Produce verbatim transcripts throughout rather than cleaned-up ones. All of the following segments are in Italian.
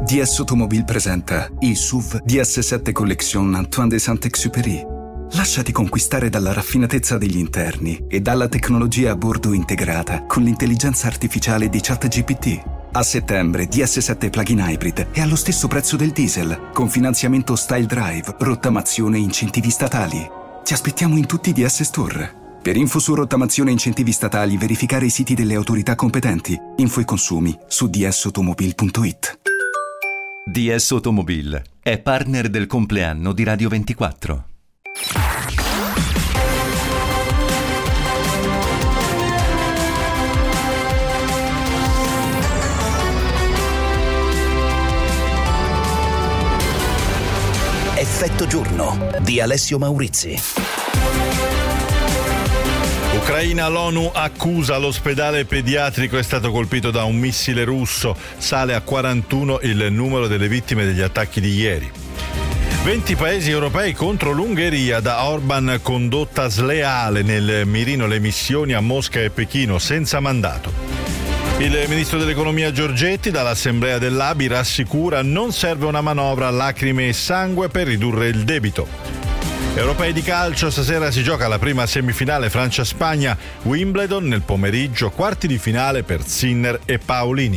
D S Automobile presenta i S U V D S sette Collection Antoine de Saint-Exupéry. Lasciati conquistare dalla raffinatezza degli interni e dalla tecnologia a bordo integrata con l'intelligenza artificiale di ChatGPT. A settembre D S sette Plug-in Hybrid è allo stesso prezzo del diesel, con finanziamento Style Drive, rottamazione e incentivi statali. Ti aspettiamo in tutti i D S Store. Per info su rottamazione e incentivi statali, verificare i siti delle autorità competenti. Info e consumi su d s automobile punto it. D S Automobile è partner del compleanno di Radio ventiquattro. Effetto giorno di Alessio Maurizi. Ucraina, l'ONU accusa l'ospedale pediatrico è stato colpito da un missile russo. Sale a quarantuno il numero delle vittime degli attacchi di ieri. venti paesi europei contro l'Ungheria, da Orban condotta sleale, nel mirino le missioni a Mosca e Pechino senza mandato. Il ministro dell'economia Giorgetti dall'assemblea dell'A B I rassicura: non serve una manovra a lacrime e sangue per ridurre il debito. Europei di calcio, stasera si gioca la prima semifinale Francia-Spagna, Wimbledon nel pomeriggio, quarti di finale per Sinner e Paolini.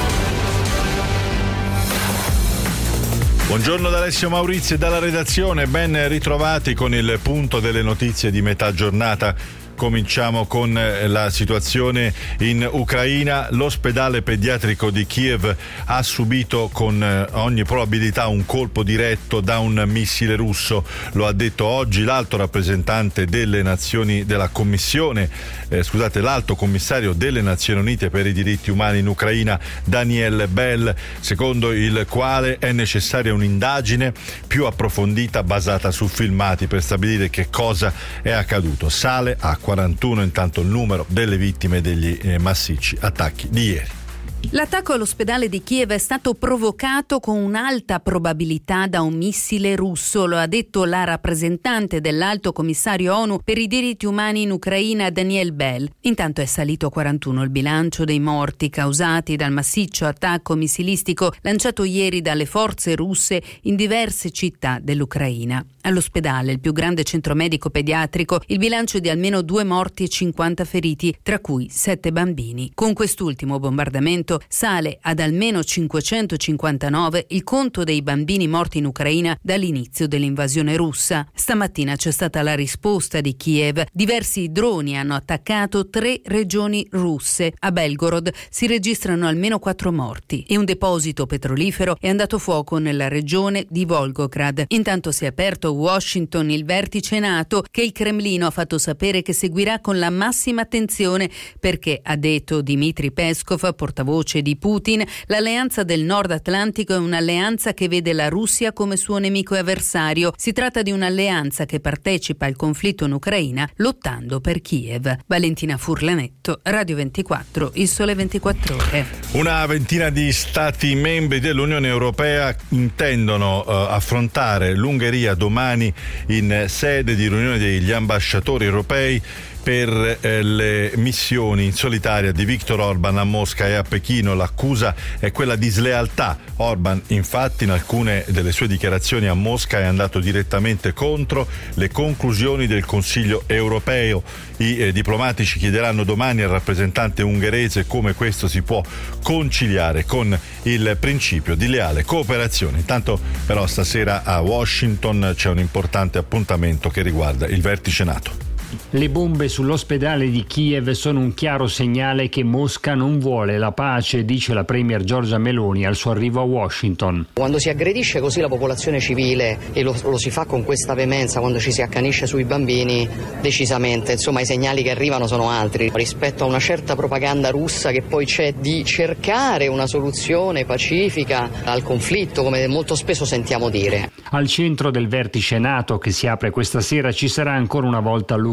Buongiorno da Alessio Maurizi e dalla redazione, ben ritrovati con il punto delle notizie di metà giornata. Cominciamo con la situazione in Ucraina. L'ospedale pediatrico di Kiev ha subito con ogni probabilità un colpo diretto da un missile russo. Lo ha detto oggi l'alto rappresentante delle Nazioni della Commissione, eh, scusate, l'alto commissario delle Nazioni Unite per i diritti umani in Ucraina, Daniel Bell, secondo il quale è necessaria un'indagine più approfondita basata su filmati per stabilire che cosa è accaduto. Sale a quarantuno intanto il numero delle vittime degli eh, massicci attacchi di ieri. L'attacco all'ospedale di Kiev è stato provocato con un'alta probabilità da un missile russo, lo ha detto la rappresentante dell'Alto Commissario ONU per i diritti umani in Ucraina, Daniel Bell. Intanto è salito a quarantuno il bilancio dei morti causati dal massiccio attacco missilistico lanciato ieri dalle forze russe in diverse città dell'Ucraina. All'ospedale, il più grande centro medico pediatrico, il bilancio è di almeno due morti e cinquanta feriti, tra cui sette bambini. Con quest'ultimo bombardamento sale ad almeno cinquecentocinquantanove il conto dei bambini morti in Ucraina dall'inizio dell'invasione russa. Stamattina c'è stata la risposta di Kiev. Diversi droni hanno attaccato tre regioni russe. A Belgorod si registrano almeno quattro morti e un deposito petrolifero è andato a fuoco nella regione di Volgograd. Intanto si è aperto a Washington il vertice NATO, che il Cremlino ha fatto sapere che seguirà con la massima attenzione perché, ha detto Dmitry Peskov, portavoce di Putin, l'alleanza del Nord Atlantico è un'alleanza che vede la Russia come suo nemico e avversario. Si tratta di un'alleanza che partecipa al conflitto in Ucraina lottando per Kiev. Valentina Furlanetto, Radio ventiquattro, Il Sole ventiquattro Ore. Una ventina di stati membri dell'Unione Europea intendono uh, affrontare l'Ungheria domani in sede di riunione degli ambasciatori europei per eh, le missioni in solitaria di Viktor Orban a Mosca e a Pechino. L'accusa è quella di slealtà. Orban, infatti, in alcune delle sue dichiarazioni a Mosca è andato direttamente contro le conclusioni del Consiglio europeo. I eh, diplomatici chiederanno domani al rappresentante ungherese come questo si può conciliare con il principio di leale cooperazione. Intanto però stasera a Washington c'è un importante appuntamento che riguarda il vertice NATO. Le bombe sull'ospedale di Kiev sono un chiaro segnale che Mosca non vuole la pace, dice la premier Giorgia Meloni al suo arrivo a Washington. Quando si aggredisce così la popolazione civile e lo, lo si fa con questa veemenza, quando ci si accanisce sui bambini, decisamente, insomma, i segnali che arrivano sono altri. Rispetto a una certa propaganda russa che poi c'è di cercare una soluzione pacifica al conflitto, come molto spesso sentiamo dire. Al centro del vertice NATO che si apre questa sera ci sarà ancora una volta Luca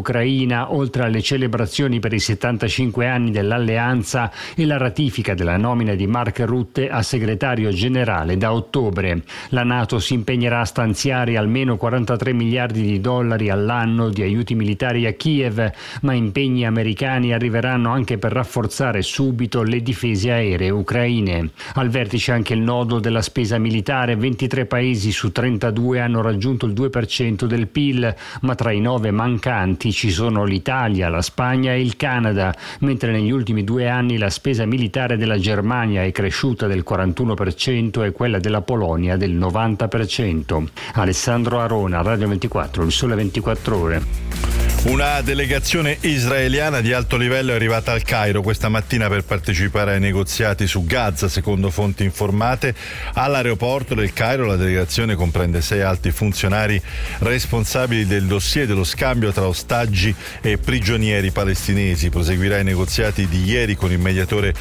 Ucraina, oltre alle celebrazioni per i settantacinque anni dell'alleanza e la ratifica della nomina di Mark Rutte a segretario generale da ottobre. La NATO si impegnerà a stanziare almeno quarantatré miliardi di dollari all'anno di aiuti militari a Kiev, ma impegni americani arriveranno anche per rafforzare subito le difese aeree ucraine. Al vertice anche il nodo della spesa militare. ventitré paesi su trentadue hanno raggiunto il due per cento del P I L, ma tra i nove mancanti ci sono l'Italia, la Spagna e il Canada, mentre negli ultimi due anni la spesa militare della Germania è cresciuta del quarantuno per cento e quella della Polonia del novanta per cento. Alessandro Arona, Radio ventiquattro, il Sole ventiquattro Ore. Una delegazione israeliana di alto livello è arrivata al Cairo questa mattina per partecipare ai negoziati su Gaza, secondo fonti informate. All'aeroporto del Cairo la delegazione comprende sei alti funzionari responsabili del dossier dello scambio tra ostaggi e prigionieri palestinesi. Proseguirà i negoziati di ieri con il mediatore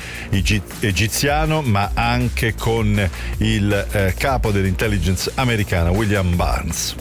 egiziano, ma anche con il eh, capo dell'intelligence americana William Burns.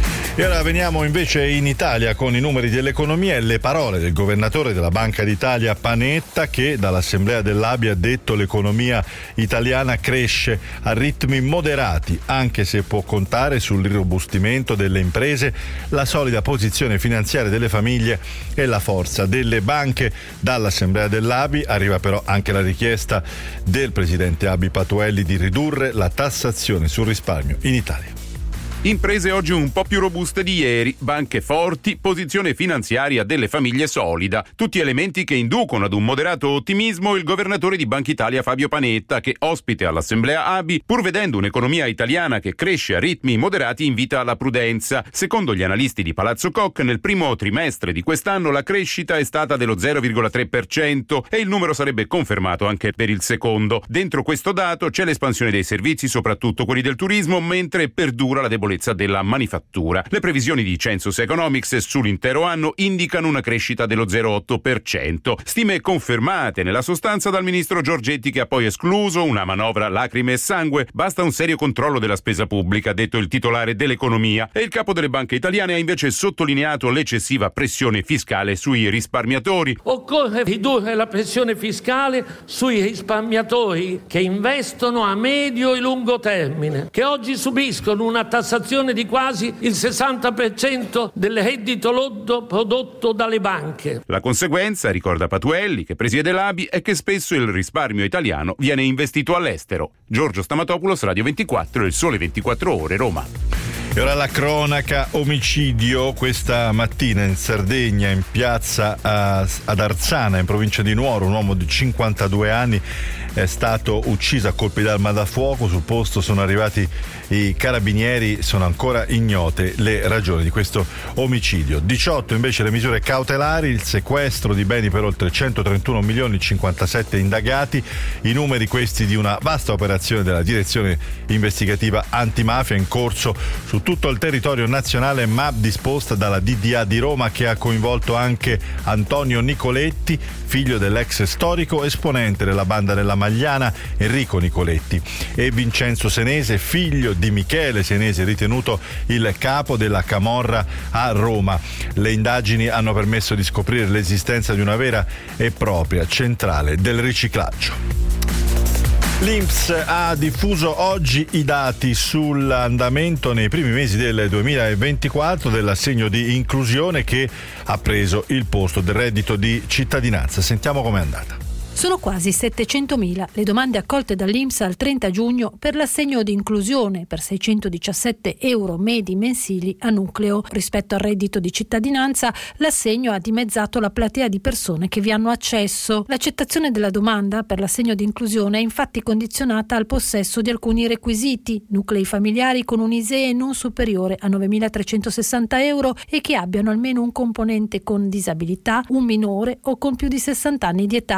E ora veniamo invece in Italia con i numeri dell'economia e le parole del governatore della Banca d'Italia Panetta, che dall'assemblea dell'A B I ha detto l'economia italiana cresce a ritmi moderati, anche se può contare sull'irrobustimento delle imprese, la solida posizione finanziaria delle famiglie e la forza delle banche. Dall'assemblea dell'A B I arriva però anche la richiesta del presidente A B I Patuelli di ridurre la tassazione sul risparmio in Italia. Imprese oggi un po' più robuste di ieri, banche forti, posizione finanziaria delle famiglie solida, tutti elementi che inducono ad un moderato ottimismo il governatore di Banca Italia Fabio Panetta, che ospite all'assemblea A B I, pur vedendo un'economia italiana che cresce a ritmi moderati, invita alla prudenza. Secondo gli analisti di Palazzo Koch, nel primo trimestre di quest'anno la crescita è stata dello zero virgola tre per cento e il numero sarebbe confermato anche per il secondo. Dentro questo dato c'è l'espansione dei servizi, soprattutto quelli del turismo, mentre perdura la debolezza della manifattura. Le previsioni di Census Economics sull'intero anno indicano una crescita dello zero virgola otto per cento. Stime confermate nella sostanza dal ministro Giorgetti, che ha poi escluso una manovra lacrime e sangue. Basta un serio controllo della spesa pubblica, ha detto il titolare dell'economia. E il capo delle banche italiane ha invece sottolineato l'eccessiva pressione fiscale sui risparmiatori. Occorre ridurre la pressione fiscale sui risparmiatori che investono a medio e lungo termine, che oggi subiscono una tassazione di quasi il sessanta per cento del reddito lordo prodotto dalle banche. La conseguenza, ricorda Patuelli, che presiede l'A B I, è che spesso il risparmio italiano viene investito all'estero. Giorgio Stamatopoulos, Radio ventiquattro, il Sole ventiquattro Ore, Roma. E ora la cronaca omicidio questa mattina in Sardegna, in piazza ad Arzana, in provincia di Nuoro. Un uomo di cinquantadue anni è stato ucciso a colpi d'arma da fuoco. Sul posto sono arrivati i carabinieri, sono ancora ignote le ragioni di questo omicidio. diciotto invece le misure cautelari, il sequestro di beni per oltre centotrentuno milioni, cinquantasette indagati, i numeri questi di una vasta operazione della direzione investigativa antimafia in corso su tutto il territorio nazionale, ma disposta dalla D D A di Roma, che ha coinvolto anche Antonio Nicoletti, figlio dell'ex storico esponente della banda della Magliana Enrico Nicoletti, e Vincenzo Senese, figlio di Michele Senese, ritenuto il capo della camorra a Roma. Le indagini hanno permesso di scoprire l'esistenza di una vera e propria centrale del riciclaggio. L'I N P S ha diffuso oggi i dati sull'andamento nei primi mesi del duemilaventiquattro dell'assegno di inclusione, che ha preso il posto del reddito di cittadinanza. Sentiamo com'è andata. Sono quasi settecentomila le domande accolte dall'I N P S al trenta giugno per l'assegno di inclusione per seicentodiciassette euro medi mensili a nucleo. Rispetto al reddito di cittadinanza, l'assegno ha dimezzato la platea di persone che vi hanno accesso. L'accettazione della domanda per l'assegno di inclusione è infatti condizionata al possesso di alcuni requisiti: nuclei familiari con un I S E E non superiore a novemilatrecentosessanta euro e che abbiano almeno un componente con disabilità, un minore o con più di sessanta anni di età. Anche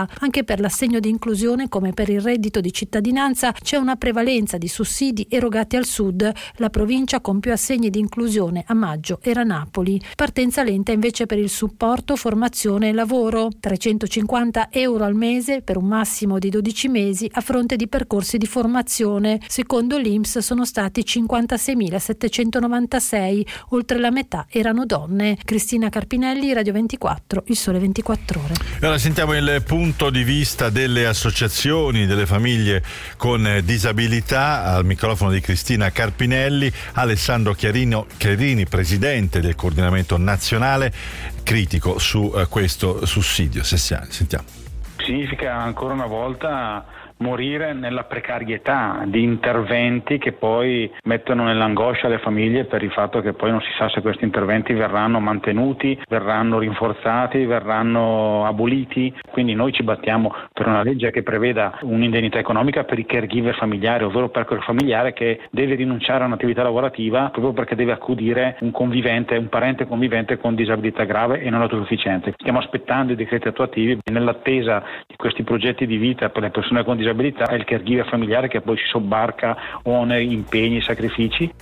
per l'assegno di inclusione come per il reddito di cittadinanza c'è una prevalenza di sussidi erogati al sud. La provincia con più assegni di inclusione a maggio era Napoli. Partenza lenta invece per il supporto, formazione e lavoro, trecentocinquanta euro al mese per un massimo di dodici mesi a fronte di percorsi di formazione. Secondo l'I N P S sono stati cinquantaseimilasettecentonovantasei, oltre la metà erano donne. Cristina Carpinelli, Radio ventiquattro, Il Sole ventiquattro Ore. Ora sentiamo il punto di vista delle associazioni, delle famiglie con disabilità. Al microfono di Cristina Carpinelli, Alessandro Chiarino, Chiarini, presidente del coordinamento nazionale, critico su eh, questo sussidio. Sentiamo. Significa ancora una volta morire nella precarietà di interventi che poi mettono nell'angoscia le famiglie per il fatto che poi non si sa se questi interventi verranno mantenuti, verranno rinforzati, verranno aboliti. Quindi noi ci battiamo per una legge che preveda un'indennità economica per i caregiver familiari, ovvero per quel familiare che deve rinunciare a un'attività lavorativa proprio perché deve accudire un convivente, un parente convivente con disabilità grave e non autosufficiente. Stiamo aspettando i decreti attuativi. Nell'attesa di questi progetti di vita per le persone con disabilità è il caregiver familiare che poi si sobbarca oneri, impegni, sacrifici.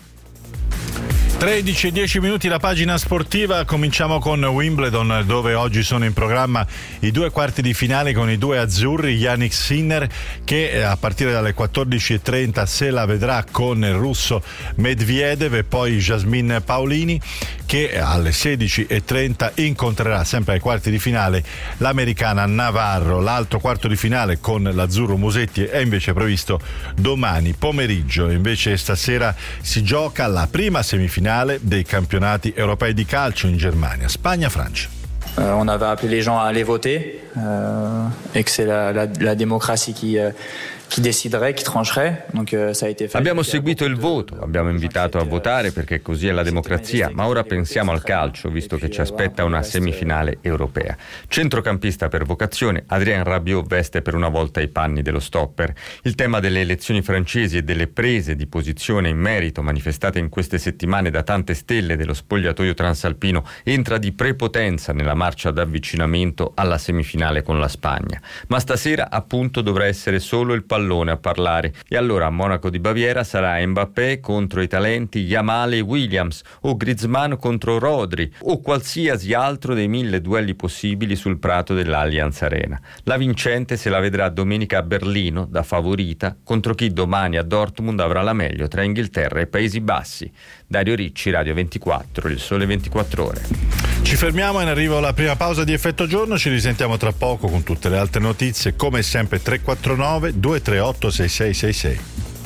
tredici e dieci minuti la pagina sportiva. Cominciamo con Wimbledon, dove oggi sono in programma i due quarti di finale con i due azzurri. Jannik Sinner che a partire dalle quattordici e trenta se la vedrà con il russo Medvedev, e poi Jasmine Paolini che alle sedici e trenta incontrerà sempre ai quarti di finale l'americana Navarro. L'altro quarto di finale con l'azzurro Musetti è invece previsto domani pomeriggio. Invece stasera si gioca la prima semifinale dei campionati europei di calcio in Germania, Spagna-Francia. Euh, on avait appelé les gens à aller voter euh, et que c'est la, la, la démocratie qui, euh, qui déciderait, qui trancherait. Donc, euh, ça a été fait. Abbiamo seguito il voto, abbiamo invitato a votare perché così è la democrazia, ma ora pensiamo al calcio, visto che ci aspetta una semifinale europea. Centrocampista per vocazione, Adrien Rabiot veste per una volta i panni dello stopper. Il tema delle elezioni francesi e delle prese di posizione in merito manifestate in queste settimane da tante stelle dello spogliatoio transalpino entra di prepotenza nella marcia d'avvicinamento alla semifinale con la Spagna. Ma stasera appunto dovrà essere solo il pallone a parlare, e allora a Monaco di Baviera sarà Mbappé contro i talenti Yamal e Williams, o Griezmann contro Rodri, o qualsiasi altro dei mille duelli possibili sul prato dell'Allianz Arena. La vincente se la vedrà domenica a Berlino da favorita contro chi domani a Dortmund avrà la meglio tra Inghilterra e Paesi Bassi. Dario Ricci, Radio ventiquattro, Il Sole ventiquattro Ore. Ci fermiamo, in arrivo la prima pausa di Effetto Giorno. Ci risentiamo tra poco con tutte le altre notizie, come sempre tre quattro nove due tre otto sei sei sei sei.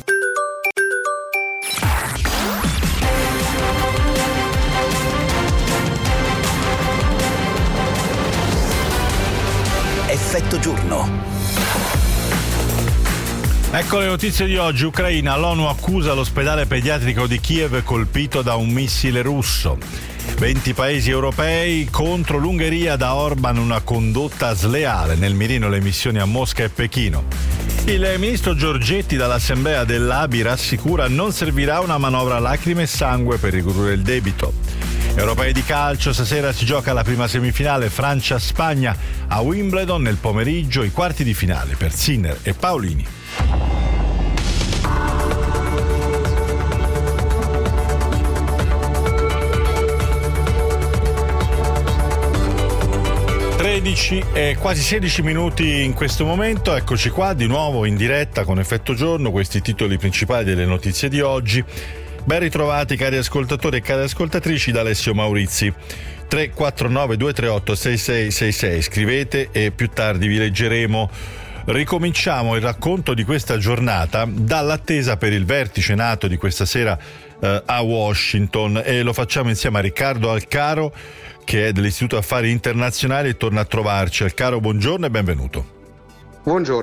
Effetto Giorno. Ecco le notizie di oggi. Ucraina, l'ONU accusa l'ospedale pediatrico di Kiev colpito da un missile russo. venti paesi europei contro l'Ungheria, da Orban una condotta sleale, nel mirino le missioni a Mosca e Pechino. Il ministro Giorgetti dall'Assemblea dell'A B I rassicura non servirà una manovra lacrime e sangue per ridurre il debito. Europei di calcio, stasera si gioca la prima semifinale Francia-Spagna a Wimbledon, nel pomeriggio i quarti di finale per Sinner e Paolini. tredici e quasi sedici minuti in questo momento. Eccoci qua di nuovo in diretta con Effetto Giorno, questi i titoli principali delle notizie di oggi. Ben ritrovati cari ascoltatori e cari ascoltatrici da Alessio Maurizi. tre quattro nove due tre otto sei sei sei sei, scrivete e più tardi vi leggeremo. Ricominciamo il racconto di questa giornata dall'attesa per il vertice NATO di questa sera eh, a Washington, e lo facciamo insieme a Riccardo Alcaro, che è dell'Istituto Affari Internazionali e torna a trovarci. Alcaro, buongiorno e benvenuto. Buongiorno.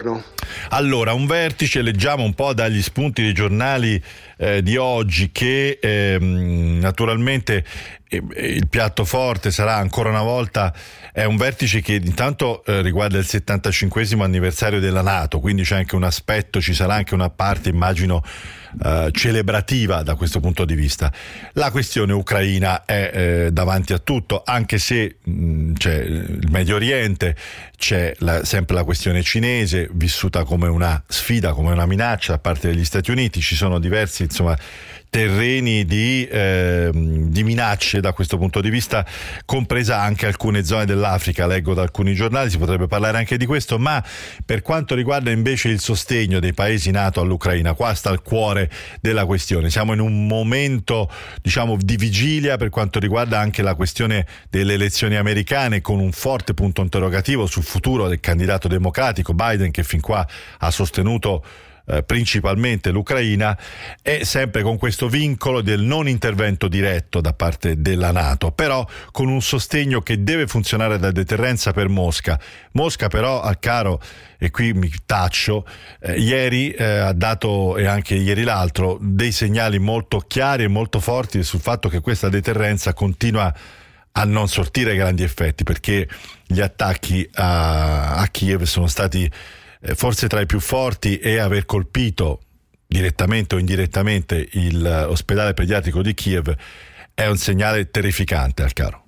Allora, un vertice, leggiamo un po' dagli spunti dei giornali eh, di oggi che ehm, naturalmente eh, il piatto forte sarà ancora una volta, è un vertice che intanto eh, riguarda il settantacinquesimo anniversario della NATO, quindi c'è anche un aspetto, ci sarà anche una parte, immagino, Uh, celebrativa da questo punto di vista. La questione ucraina è eh, davanti a tutto, anche se mh, c'è il Medio Oriente, c'è la, sempre la questione cinese vissuta come una sfida, come una minaccia da parte degli Stati Uniti. Ci sono diversi, insomma, terreni di, eh, di minacce da questo punto di vista, compresa anche alcune zone dell'Africa, leggo da alcuni giornali, si potrebbe parlare anche di questo. Ma per quanto riguarda invece il sostegno dei paesi NATO all'Ucraina, qua sta il cuore della questione. Siamo in un momento, diciamo, di vigilia per quanto riguarda anche la questione delle elezioni americane, con un forte punto interrogativo sul futuro del candidato democratico Biden, che fin qua ha sostenuto Eh, principalmente l'Ucraina, e sempre con questo vincolo del non intervento diretto da parte della NATO, però con un sostegno che deve funzionare da deterrenza per Mosca. Mosca però, al caro, e qui mi taccio, eh, ieri eh, ha dato, e anche ieri l'altro, dei segnali molto chiari e molto forti sul fatto che questa deterrenza continua a non sortire grandi effetti, perché gli attacchi a, a Kiev sono stati forse tra i più forti, e aver colpito direttamente o indirettamente l'ospedale pediatrico di Kiev è un segnale terrificante, al caro.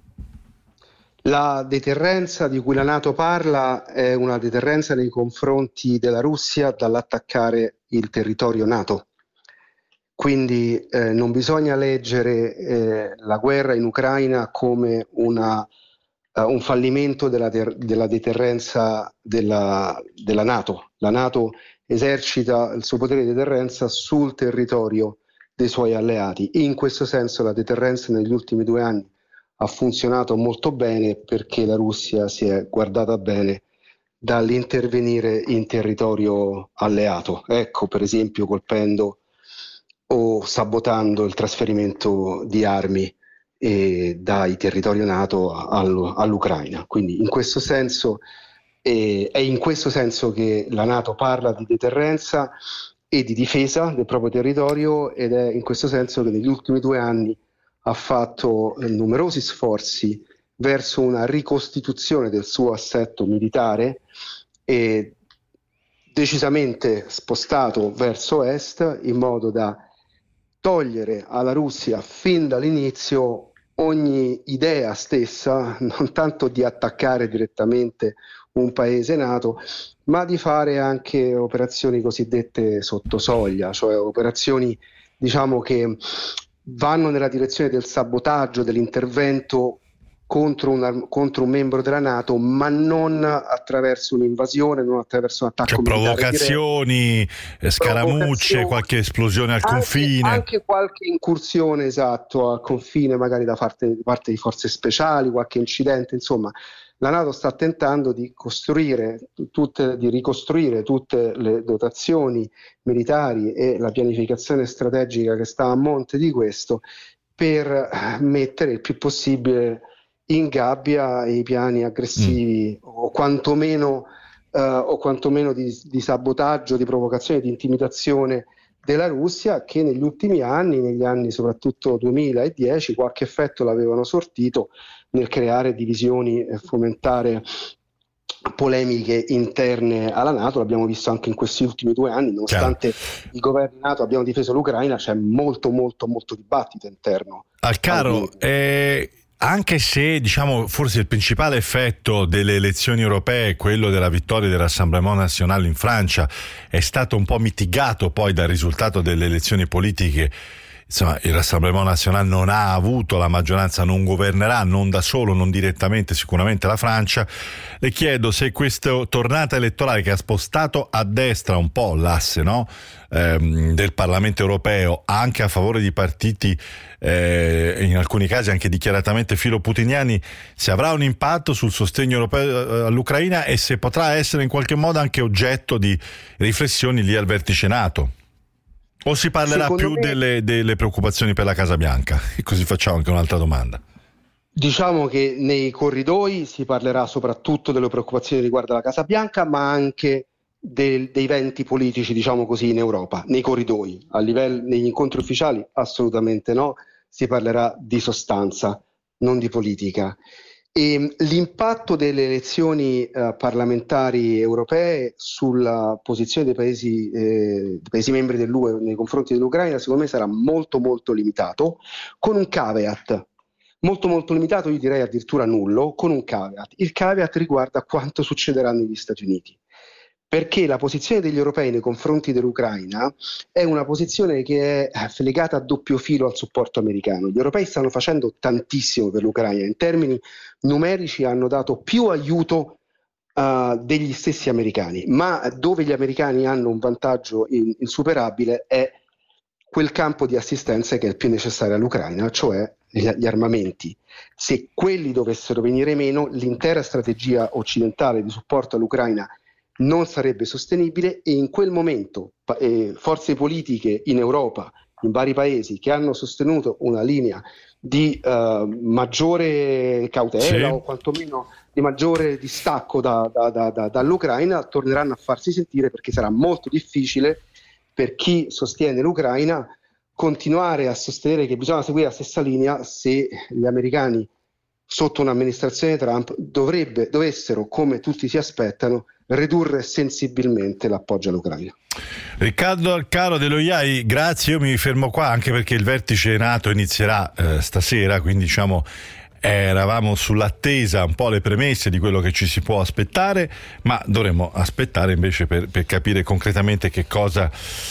La deterrenza di cui la NATO parla è una deterrenza nei confronti della Russia dall'attaccare il territorio NATO. Quindi eh, non bisogna leggere eh, la guerra in Ucraina come una Uh, un fallimento della, ter- della deterrenza della, della NATO. La NATO esercita il suo potere di deterrenza sul territorio dei suoi alleati. In questo senso la deterrenza negli ultimi due anni ha funzionato molto bene, perché la Russia si è guardata bene dall'intervenire in territorio alleato. Ecco, per esempio, colpendo o sabotando il trasferimento di armi e dai territori NATO all'Ucraina. Quindi in questo senso eh, è in questo senso che la NATO parla di deterrenza e di difesa del proprio territorio, ed è in questo senso che negli ultimi due anni ha fatto eh, numerosi sforzi verso una ricostituzione del suo assetto militare, e decisamente spostato verso est, in modo da togliere alla Russia fin dall'inizio ogni idea stessa, non tanto di attaccare direttamente un paese NATO, ma di fare anche operazioni cosiddette sotto soglia, cioè operazioni, diciamo, che vanno nella direzione del sabotaggio, dell'intervento contro un, contro un membro della NATO, ma non attraverso un'invasione, non attraverso un attacco cioè, militare provocazioni, diretto. scaramucce, qualche esplosione al anche, confine. Anche qualche incursione, esatto, al confine, magari da parte, da parte di forze speciali, qualche incidente. Insomma, la NATO sta tentando di costruire tutte, di ricostruire tutte le dotazioni militari e la pianificazione strategica che sta a monte di questo, per mettere il più possibile in gabbia i piani aggressivi mm. o quantomeno, uh, o quantomeno di, di sabotaggio, di provocazione, di intimidazione della Russia, che negli ultimi anni, negli anni soprattutto duemiladieci, qualche effetto l'avevano sortito nel creare divisioni e fomentare polemiche interne alla NATO. L'abbiamo visto anche in questi ultimi due anni, nonostante Chiaro. i governi NATO abbiano difeso l'Ucraina, c'è molto molto molto dibattito interno. Al caro, eh, anche se, diciamo, forse il principale effetto delle elezioni europee è quello della vittoria del Rassemblement National in Francia, è stato un po' mitigato poi dal risultato delle elezioni politiche. Insomma, il Rassemblement National non ha avuto la maggioranza, non governerà, non da solo, non direttamente sicuramente la Francia. Le chiedo se questa tornata elettorale, che ha spostato a destra un po' l'asse, no? ehm, del Parlamento europeo, anche a favore di partiti eh, in alcuni casi anche dichiaratamente filoputiniani, se avrà un impatto sul sostegno europeo all'Ucraina, e se potrà essere in qualche modo anche oggetto di riflessioni lì al vertice NATO. O si parlerà Secondo più me, delle, delle preoccupazioni per la Casa Bianca? E così facciamo anche un'altra domanda. Diciamo che nei corridoi si parlerà soprattutto delle preoccupazioni riguardo alla Casa Bianca, ma anche del, dei venti politici, diciamo così, in Europa, nei corridoi. A livello, negli incontri ufficiali assolutamente no, si parlerà di sostanza, non di politica. E l'impatto delle elezioni eh, parlamentari europee sulla posizione dei paesi, eh, dei paesi membri dell'U E nei confronti dell'Ucraina secondo me sarà molto molto limitato, con un caveat molto molto limitato, io direi addirittura nullo, con un caveat. Il caveat riguarda quanto succederà negli Stati Uniti, perché la posizione degli europei nei confronti dell'Ucraina è una posizione che è legata a doppio filo al supporto americano. Gli europei stanno facendo tantissimo per l'Ucraina, in termini numerici hanno dato più aiuto uh, degli stessi americani, ma dove gli americani hanno un vantaggio in, insuperabile è quel campo di assistenza che è il più necessario all'Ucraina, cioè gli, gli armamenti. Se quelli dovessero venire meno, l'intera strategia occidentale di supporto all'Ucraina non sarebbe sostenibile, e in quel momento eh, forze politiche in Europa, in vari paesi, che hanno sostenuto una linea di uh, maggiore cautela, sì, o quantomeno di maggiore distacco da, da, da, da, dall'Ucraina, torneranno a farsi sentire, perché sarà molto difficile per chi sostiene l'Ucraina continuare a sostenere che bisogna seguire la stessa linea se gli americani sotto un'amministrazione Trump dovrebbe, dovessero, come tutti si aspettano, ridurre sensibilmente l'appoggio all'Ucraina. Riccardo Arcaro dello I A I, grazie, io mi fermo qua anche perché il vertice NATO inizierà eh, stasera, quindi diciamo eravamo sull'attesa, un po' le premesse di quello che ci si può aspettare, ma dovremmo aspettare invece per, per capire concretamente che cosa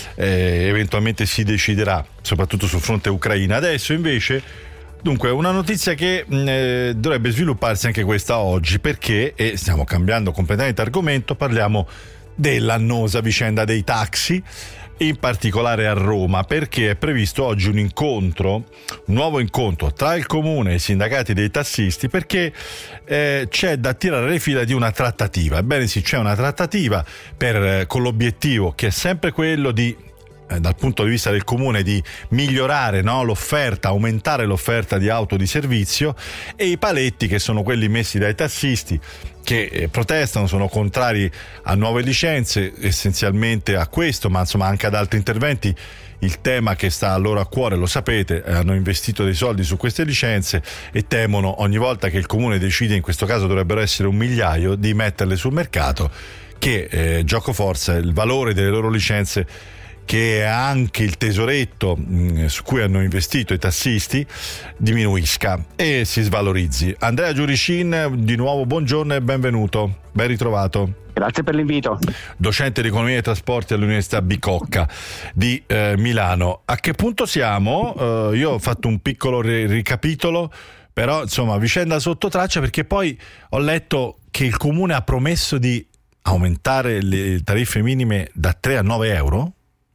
eh, eventualmente si deciderà, soprattutto sul fronte Ucraina. Adesso invece, dunque, una notizia che eh, dovrebbe svilupparsi anche questa oggi, perché, e stiamo cambiando completamente argomento, parliamo dell'annosa vicenda dei taxi, in particolare a Roma, perché è previsto oggi un incontro, un nuovo incontro tra il comune e i sindacati dei tassisti, perché eh, c'è da tirare le fila di una trattativa. Ebbene sì, c'è una trattativa per, con l'obiettivo che è sempre quello di, dal punto di vista del comune, di migliorare, no, l'offerta, aumentare l'offerta di auto di servizio, e i paletti, che sono quelli messi dai tassisti che eh, protestano, sono contrari a nuove licenze, essenzialmente a questo, ma insomma anche ad altri interventi. Il tema che sta a loro a cuore, lo sapete, hanno investito dei soldi su queste licenze e temono, ogni volta che il comune decide, in questo caso dovrebbero essere un migliaio, di metterle sul mercato, che eh, gioco forza il valore delle loro licenze, che anche il tesoretto mh, su cui hanno investito i tassisti, diminuisca e si svalorizzi. Andrea Giuricin, di nuovo buongiorno e benvenuto, ben ritrovato. Grazie per l'invito. Docente di economia e trasporti all'Università Bicocca di eh, Milano. A che punto siamo? Uh, io ho fatto un piccolo ri- ricapitolo, però insomma vicenda sotto traccia, perché poi ho letto che il comune ha promesso di aumentare le tariffe minime da tre a nove euro.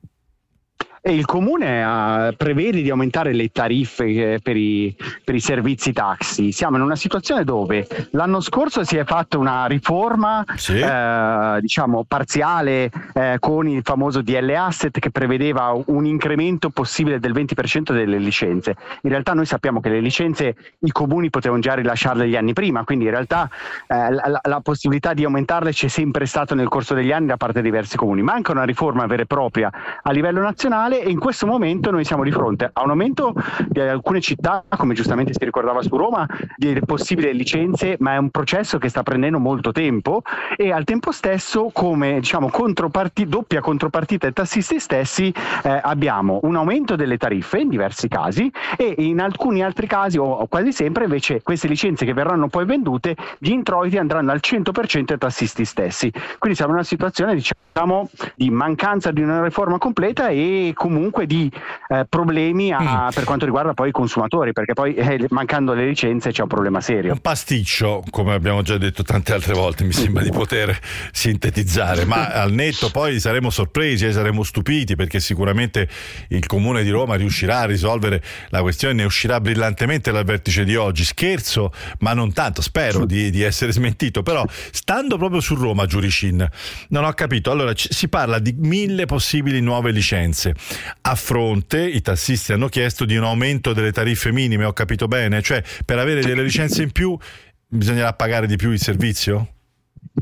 E il comune uh, prevede di aumentare le tariffe eh, per, i, per i servizi taxi. Siamo in una situazione dove l'anno scorso si è fatta una riforma, sì, eh, diciamo parziale, eh, con il famoso D L Asset, che prevedeva un incremento possibile del venti per cento delle licenze. In realtà noi sappiamo che le licenze i comuni potevano già rilasciarle gli anni prima, quindi in realtà eh, la, la possibilità di aumentarle c'è sempre stata nel corso degli anni da parte di diversi comuni. Manca una riforma vera e propria a livello nazionale, e in questo momento noi siamo di fronte a un aumento di alcune città, come giustamente si ricordava su Roma, di possibili licenze, ma è un processo che sta prendendo molto tempo, e al tempo stesso, come diciamo controparti- doppia contropartita ai tassisti stessi, eh, abbiamo un aumento delle tariffe in diversi casi, e in alcuni altri casi, o quasi sempre, invece queste licenze che verranno poi vendute, gli introiti andranno al cento per cento ai tassisti stessi. Quindi siamo in una situazione, diciamo, di mancanza di una riforma completa e comunque di eh, problemi a, mm. per quanto riguarda poi i consumatori, perché poi eh, mancando le licenze c'è un problema serio. Un pasticcio, come abbiamo già detto tante altre volte, mi sembra di poter sintetizzare, ma al netto poi saremo sorpresi e eh, saremo stupiti, perché sicuramente il Comune di Roma riuscirà a risolvere la questione, ne uscirà brillantemente dal vertice di oggi. Scherzo, ma non tanto, spero di, di essere smentito, però stando proprio su Roma, Giuricin, non ho capito. Allora, c- si parla di mille possibili nuove licenze. A fronte, i tassisti hanno chiesto di un aumento delle tariffe minime, ho capito bene? Cioè, per avere delle licenze in più bisognerà pagare di più il servizio?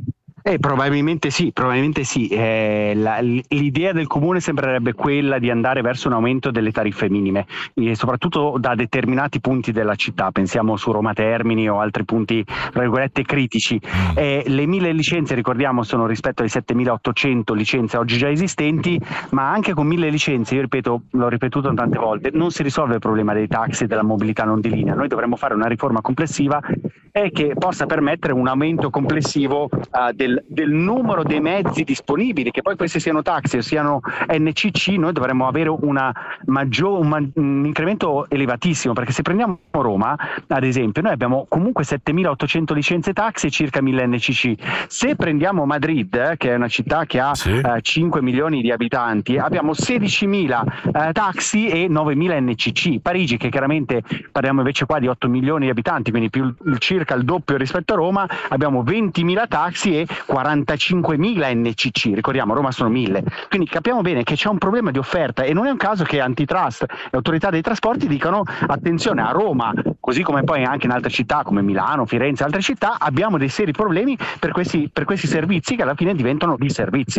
Eh, probabilmente sì, probabilmente sì. Eh, la, l'idea del comune sembrerebbe quella di andare verso un aumento delle tariffe minime, e soprattutto da determinati punti della città, pensiamo su Roma Termini o altri punti, tra virgolette, critici. Eh, le mille licenze, ricordiamo, sono rispetto alle settemilaottocento licenze oggi già esistenti, ma anche con mille licenze, io ripeto, l'ho ripetuto tante volte, non si risolve il problema dei taxi e della mobilità non di linea. Noi dovremmo fare una riforma complessiva e che possa permettere un aumento complessivo uh, del, del numero dei mezzi disponibili, che poi questi siano taxi o siano N C C. Noi dovremmo avere una maggior, un, ma- un incremento elevatissimo, perché se prendiamo Roma, ad esempio, noi abbiamo comunque settemilaottocento licenze taxi e circa mille N C C. Se prendiamo Madrid, eh, che è una città che ha sì. uh, cinque milioni di abitanti, abbiamo sedicimila uh, taxi e novemila N C C. Parigi, che chiaramente parliamo invece qua di otto milioni di abitanti, quindi più il circa il doppio rispetto a Roma, abbiamo ventimila taxi e quarantacinquemila N C C. Ricordiamo, Roma sono mille. Quindi capiamo bene che c'è un problema di offerta, e non è un caso che antitrust e autorità dei trasporti dicano attenzione, a Roma, così come poi anche in altre città come Milano, Firenze e altre città, abbiamo dei seri problemi per questi, per questi servizi che alla fine diventano disservizi.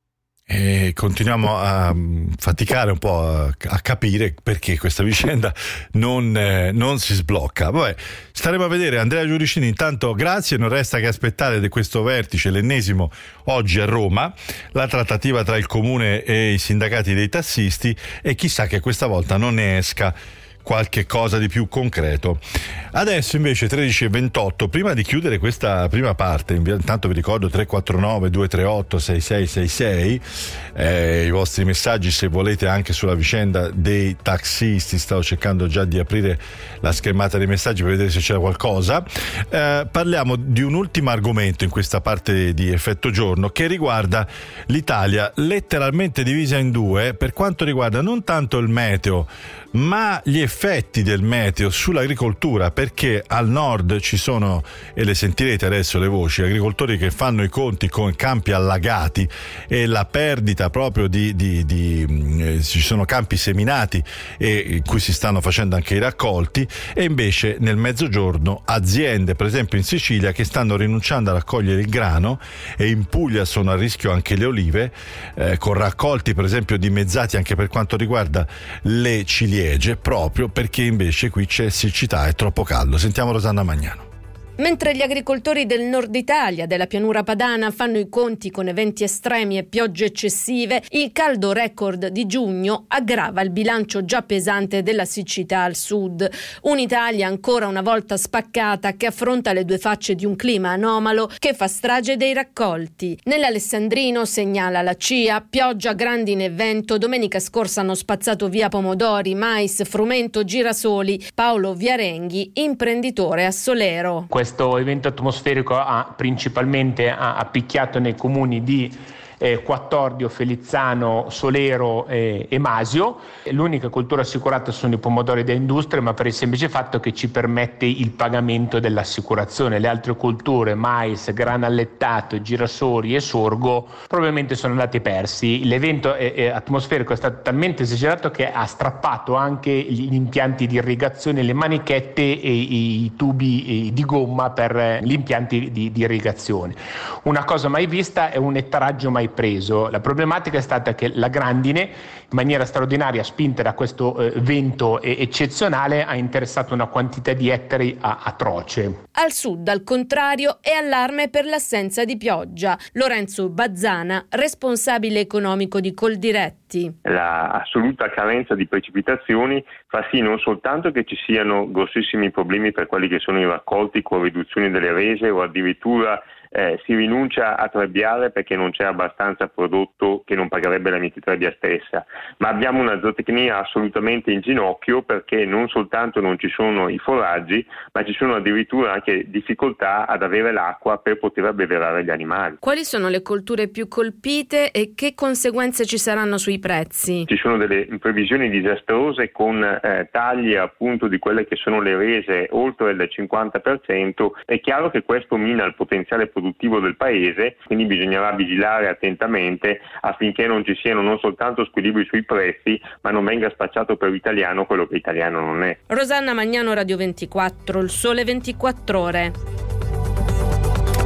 E continuiamo a faticare un po' a, a capire perché questa vicenda non, eh, non si sblocca. Vabbè, staremo a vedere. Andrea Giuricini, intanto grazie, non resta che aspettare di questo vertice, l'ennesimo oggi a Roma, la trattativa tra il comune e i sindacati dei tassisti, e chissà che questa volta non ne esca qualche cosa di più concreto. Adesso invece tredici e ventotto, prima di chiudere questa prima parte, intanto vi ricordo tre quattro nove due tre otto sei sei sei sei, eh, i vostri messaggi se volete anche sulla vicenda dei taxisti. Stavo cercando già di aprire la schermata dei messaggi per vedere se c'era qualcosa. Eh, parliamo di un ultimo argomento in questa parte di Effetto Giorno, che riguarda l'Italia letteralmente divisa in due per quanto riguarda non tanto il meteo ma gli effetti del meteo sull'agricoltura, perché al nord ci sono, e le sentirete adesso le voci, agricoltori che fanno i conti con campi allagati e la perdita proprio di, di, di eh, ci sono campi seminati e in cui si stanno facendo anche i raccolti, e invece nel mezzogiorno aziende, per esempio in Sicilia, che stanno rinunciando a raccogliere il grano, e in Puglia sono a rischio anche le olive, eh, con raccolti per esempio dimezzati anche per quanto riguarda le ciliegie, proprio perché invece qui c'è siccità e troppo caldo. Sentiamo Rosanna Magnano. Mentre gli agricoltori del nord Italia, della pianura padana, fanno i conti con eventi estremi e piogge eccessive, il caldo record di giugno aggrava il bilancio già pesante della siccità al sud. Un'Italia ancora una volta spaccata, che affronta le due facce di un clima anomalo che fa strage dei raccolti. Nell'Alessandrino, segnala la C I A, pioggia, grandine e vento. Domenica scorsa hanno spazzato via pomodori, mais, frumento, girasoli. Paolo Viarenghi, imprenditore a Solero. Questo evento atmosferico ha principalmente ha, ha picchiato nei comuni di eh, Quattordio, Felizzano, Solero e, e Masio. L'unica coltura assicurata sono i pomodori da industria, ma per il semplice fatto che ci permette il pagamento dell'assicurazione. Le altre colture, mais, grano allettato, girasoli e sorgo, probabilmente sono andati persi. L'evento eh, eh, atmosferico è stato talmente esagerato che ha strappato anche gli impianti di irrigazione, le manichette e i tubi di gomma per gli impianti di, di irrigazione. Una cosa mai vista, è un ettaraggio mai preso. La problematica è stata che la grandine, in maniera straordinaria, spinta da questo eh, vento eccezionale, ha interessato una quantità di ettari a- atroce. Al sud, al contrario, è allarme per l'assenza di pioggia. Lorenzo Bazzana, responsabile economico di Coldiretti. La assoluta carenza di precipitazioni fa sì non soltanto che ci siano grossissimi problemi per quelli che sono i raccolti con riduzione delle rese, o addirittura Eh, si rinuncia a trebbiare perché non c'è abbastanza prodotto che non pagherebbe la mititrebbia stessa, ma abbiamo una zootecnia assolutamente in ginocchio, perché non soltanto non ci sono i foraggi, ma ci sono addirittura anche difficoltà ad avere l'acqua per poter abbeverare gli animali. Quali sono le colture più colpite e che conseguenze ci saranno sui prezzi? Ci sono delle previsioni disastrose con eh, tagli appunto di quelle che sono le rese oltre il cinquanta per cento. È chiaro che questo mina il potenziale produttivo del paese, quindi bisognerà vigilare attentamente affinché non ci siano non soltanto squilibri sui prezzi, ma non venga spacciato per italiano quello che italiano non è. Rosanna Magnano, Radio ventiquattro, il sole ventiquattro ore.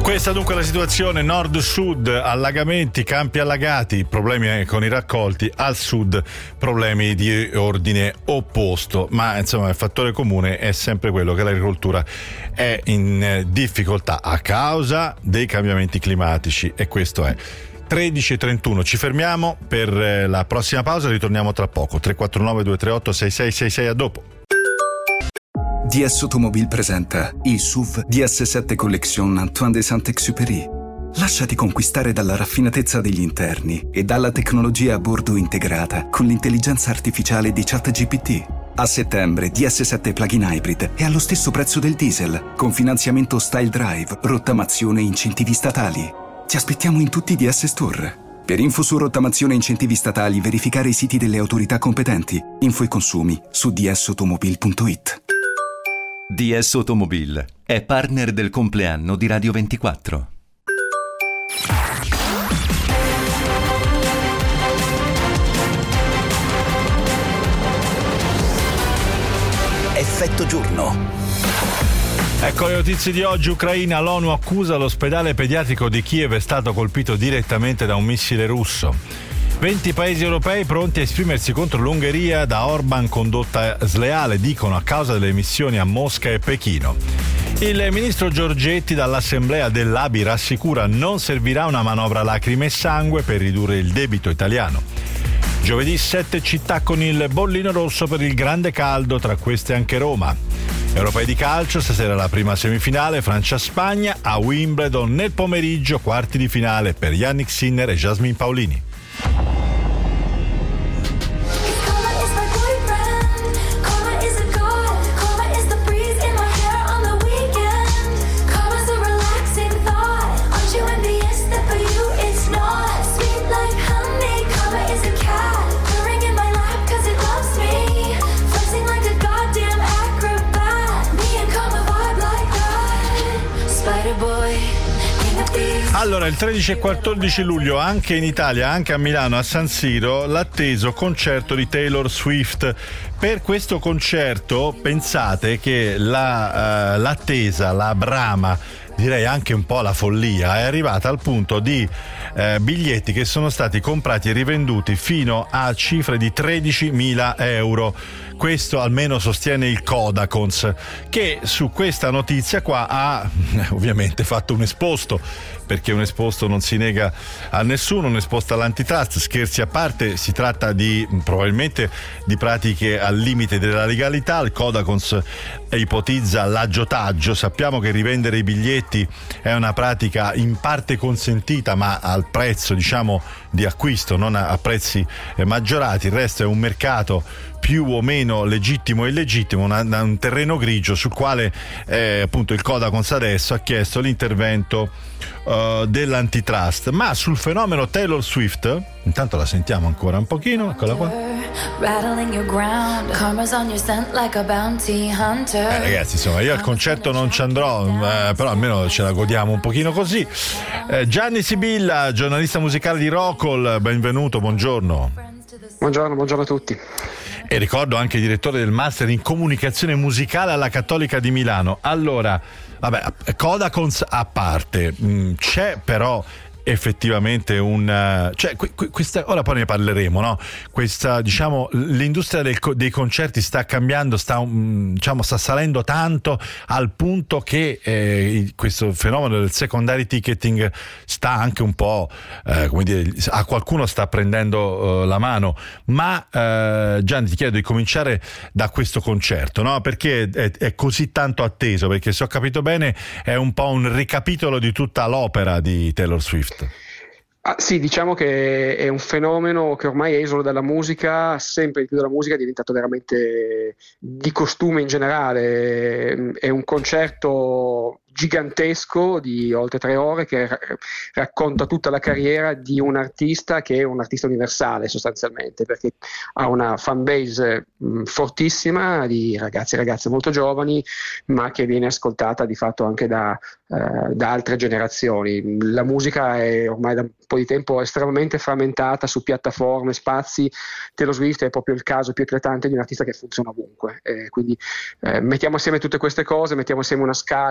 Questa dunque la situazione nord-sud, allagamenti, campi allagati, problemi con i raccolti, al sud problemi di ordine opposto, ma insomma il fattore comune è sempre quello che l'agricoltura è in difficoltà a causa dei cambiamenti climatici, e questo è. tredici e trentuno, ci fermiamo per la prossima pausa, ritorniamo tra poco. tre quattro nove due tre otto sei sei sei sei, a dopo. D S Automobile presenta il S U V D S sette Collection Antoine de Saint-Exupéry. Lasciati conquistare dalla raffinatezza degli interni e dalla tecnologia a bordo integrata con l'intelligenza artificiale di ChatGPT. A settembre D S sette Plug-in Hybrid è allo stesso prezzo del diesel, con finanziamento Style Drive, rottamazione e incentivi statali. Ti aspettiamo in tutti i D S Store. Per info su rottamazione e incentivi statali, verificare i siti delle autorità competenti. Info e consumi su d s automobile punto i t. D S Automobile è partner del compleanno di Radio ventiquattro. Effetto giorno. Ecco le notizie di oggi. Ucraina, l'ONU accusa l'ospedale pediatrico di Kiev è stato colpito direttamente da un missile russo. venti paesi europei pronti a esprimersi contro l'Ungheria da Orban condotta sleale, dicono, a causa delle missioni a Mosca e Pechino. Il ministro Giorgetti dall'Assemblea dell'A B I rassicura: non servirà una manovra lacrime e sangue per ridurre il debito italiano. Giovedì sette città con il bollino rosso per il grande caldo, tra queste anche Roma. Europei di calcio, stasera la prima semifinale Francia-Spagna, a Wimbledon nel pomeriggio quarti di finale per Yannick Sinner e Jasmine Paolini. Allora, il tredici e quattordici luglio anche in Italia, anche a Milano, a San Siro, l'atteso concerto di Taylor Swift. Per questo concerto pensate che la, uh, l'attesa, la brama, direi anche un po' la follia, è arrivata al punto di eh, biglietti che sono stati comprati e rivenduti fino a cifre di tredicimila euro. Questo almeno sostiene il Codacons, che su questa notizia qua ha eh, ovviamente fatto un esposto, perché un esposto non si nega a nessuno, un esposto all'antitrust. Scherzi a parte, si tratta di probabilmente di pratiche al limite della legalità. Il Codacons ipotizza l'aggiotaggio. Sappiamo che rivendere i biglietti è una pratica in parte consentita, ma al prezzo, diciamo, di acquisto, non a, a prezzi eh, maggiorati. Il resto è un mercato più o meno legittimo e illegittimo, una, un terreno grigio sul quale eh, appunto il Codacons adesso ha chiesto l'intervento uh, dell'antitrust. Ma sul fenomeno Taylor Swift, intanto la sentiamo ancora un pochino, eccola qua. Eh, ragazzi, insomma, io al concerto non ci andrò, eh, però almeno ce la godiamo un pochino così. eh, Gianni Sibilla, giornalista musicale di Rockall, benvenuto, buongiorno. Buongiorno, buongiorno a tutti. E ricordo anche direttore del master in comunicazione musicale alla Cattolica di Milano. Allora, vabbè, Codacons a parte, mh, c'è però effettivamente un cioè questa, ora poi ne parleremo, no? Questa, diciamo, l'industria del, dei concerti sta cambiando, sta diciamo sta salendo tanto al punto che eh, questo fenomeno del secondary ticketing sta anche un po' eh, come dire, a qualcuno sta prendendo eh, la mano. Ma eh, Gianni, ti chiedo di cominciare da questo concerto, no? Perché è, è così tanto atteso? Perché, se ho capito bene, è un po' un ricapitolo di tutta l'opera di Taylor Swift. Ah, sì, diciamo che è un fenomeno che ormai esula dalla musica, sempre di più dalla musica, è diventato veramente di costume in generale. È un concerto gigantesco di oltre tre ore che racconta tutta la carriera di un artista che è un artista universale sostanzialmente, perché ha una fan base mh, fortissima di ragazzi e ragazze molto giovani, ma che viene ascoltata di fatto anche da, uh, da altre generazioni. La musica è ormai da un po' di tempo estremamente frammentata su piattaforme, spazi. Taylor Swift è proprio il caso più eclatante di un artista che funziona ovunque, eh, quindi eh, mettiamo assieme tutte queste cose, mettiamo assieme una scala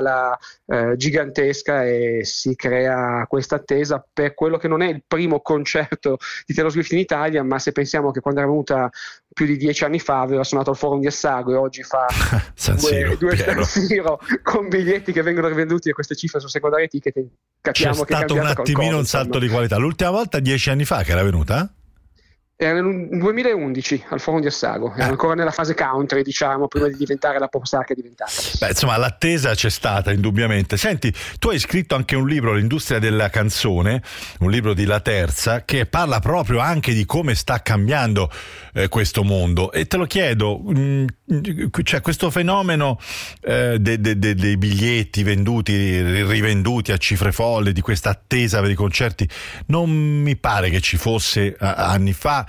eh, gigantesca e si crea questa attesa per quello che non è il primo concerto di Taylor Swift in Italia, ma se pensiamo che quando era venuta più di dieci anni fa aveva suonato al Forum di Assago e oggi fa San Siro, due, due San Siro con biglietti che vengono rivenduti a queste cifre su secondarie ticket, capiamo c'è che è stato un attimino qualcosa, un salto insomma. di qualità. L'ultima volta dieci anni fa che era venuta? Era nel duemilaundici al Forum di Assago, era ancora nella fase country, diciamo, prima di diventare la pop star che è diventata. Beh, insomma, l'attesa c'è stata indubbiamente. Senti, tu hai scritto anche un libro, L'industria della canzone, un libro di La Terza, che parla proprio anche di come sta cambiando eh, questo mondo, e te lo chiedo, mh, cioè questo fenomeno eh, de, de, de, dei biglietti venduti, rivenduti a cifre folli, di questa attesa per i concerti, non mi pare che ci fosse uh, anni fa.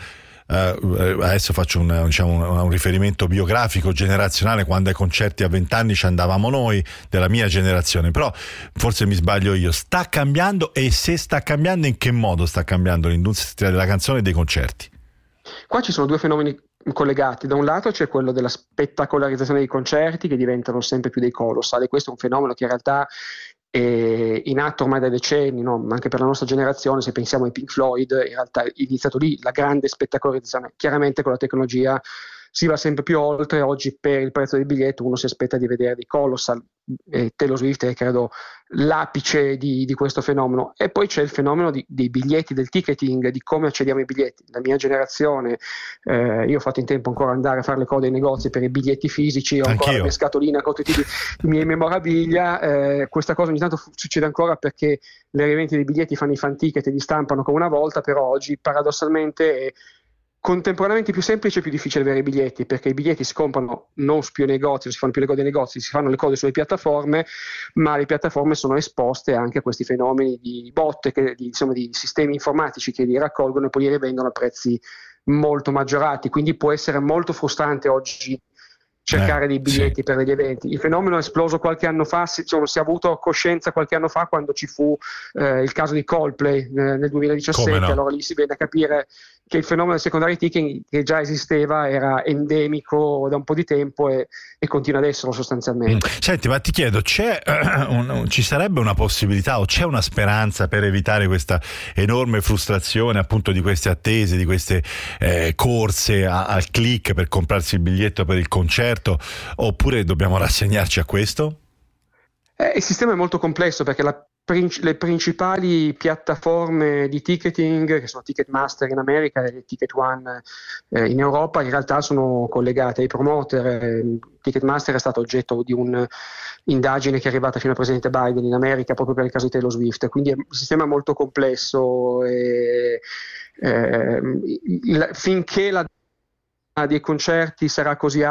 Uh, adesso faccio un, diciamo, un, un riferimento biografico generazionale, quando ai concerti a vent'anni ci andavamo noi della mia generazione, però forse mi sbaglio io. Sta cambiando, e se sta cambiando, in che modo sta cambiando l'industria della canzone e dei concerti? Qua ci sono due fenomeni collegati. Da un lato c'è quello della spettacolarizzazione dei concerti, che diventano sempre più dei colossal, e questo è un fenomeno che in realtà è in atto ormai da decenni, no? Ma anche per la nostra generazione, se pensiamo ai Pink Floyd, in realtà è iniziato lì la grande spettacolarizzazione. Chiaramente con la tecnologia si va sempre più oltre. Oggi per il prezzo del biglietto uno si aspetta di vedere dei colossal, e Taylor Swift è credo l'apice di, di questo fenomeno. E poi c'è il fenomeno di, dei biglietti, del ticketing, di come accediamo ai biglietti. La mia generazione, eh, io ho fatto in tempo ancora andare a fare le code ai negozi per i biglietti fisici, ho ancora la mia scatolina con tutti i, i miei memorabilia. Eh, questa cosa ogni tanto fu- succede ancora perché le rivendite dei biglietti fanno i fan ticket e li stampano come una volta, però oggi paradossalmente è contemporaneamente più semplice e più difficile avere i biglietti, perché i biglietti si comprano non più nei negozi, non si fanno più le code nei negozi, si fanno le code sulle piattaforme, ma le piattaforme sono esposte anche a questi fenomeni di botte, che, di, insomma, di sistemi informatici che li raccolgono e poi li rivendono a prezzi molto maggiorati, quindi può essere molto frustrante oggi cercare eh, dei biglietti sì. per degli eventi. Il fenomeno è esploso qualche anno fa, si, insomma, si è avuto coscienza qualche anno fa quando ci fu eh, il caso di Coldplay eh, nel duemiladiciassette, no? Allora lì si venne a capire che il fenomeno del secondary ticketing, che già esisteva, era endemico da un po' di tempo e, e continua ad esserlo sostanzialmente. Mm. Senti, ma ti chiedo, c'è uh, un, un, ci sarebbe una possibilità o c'è una speranza per evitare questa enorme frustrazione appunto di queste attese, di queste eh, corse a, al click per comprarsi il biglietto per il concerto, oppure dobbiamo rassegnarci a questo? Eh, il sistema è molto complesso, perché la le principali piattaforme di ticketing, che sono Ticketmaster in America e Ticket One eh, in Europa, in realtà sono collegate ai promoter. Ticketmaster è stato oggetto di un'indagine che è arrivata fino al presidente Biden in America proprio per il caso di Taylor Swift, quindi è un sistema molto complesso e eh, il, finché la dei concerti sarà così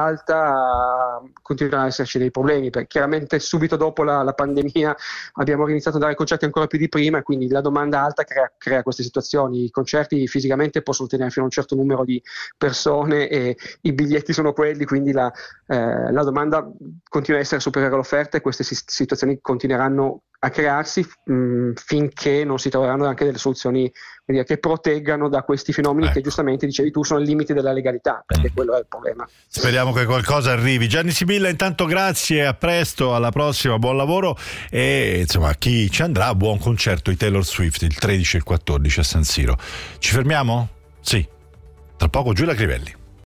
alta, continueranno ad esserci dei problemi, perché chiaramente subito dopo la, la pandemia abbiamo iniziato a dare concerti ancora più di prima, e quindi la domanda alta crea, crea queste situazioni. I concerti fisicamente possono tenere fino a un certo numero di persone e i biglietti sono quelli, quindi la, eh, la domanda continua a essere superiore all'offerta, e queste si, situazioni continueranno a crearsi mh, finché non si troveranno anche delle soluzioni quindi, che proteggano da questi fenomeni ecco. che giustamente dicevi tu sono al limite della legalità, perché mm. quello è il problema. Speriamo che qualcosa arrivi. Gianni Sibilla, intanto grazie, a presto, alla prossima, buon lavoro, e insomma chi ci andrà, buon concerto di Taylor Swift il tredici e il quattordici a San Siro. Ci fermiamo? Sì, tra poco Giulia Crivelli.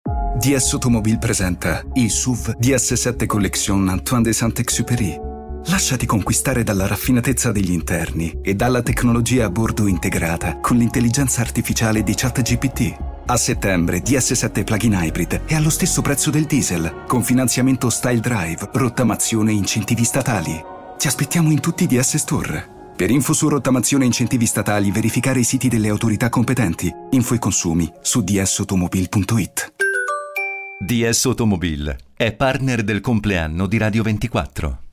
D S Automobile presenta il S U V D S sette Collection Antoine de Saint-Exupéry. Lasciati conquistare dalla raffinatezza degli interni e dalla tecnologia a bordo integrata con l'intelligenza artificiale di ChatGPT. A settembre D S sette Plug-in Hybrid è allo stesso prezzo del diesel, con finanziamento Style Drive, rottamazione e incentivi statali. Ti aspettiamo in tutti i D S Store. Per info su rottamazione e incentivi statali, verificare i siti delle autorità competenti. Info e consumi su d s automobile punto i t. D S Automobile è partner del compleanno di Radio ventiquattro.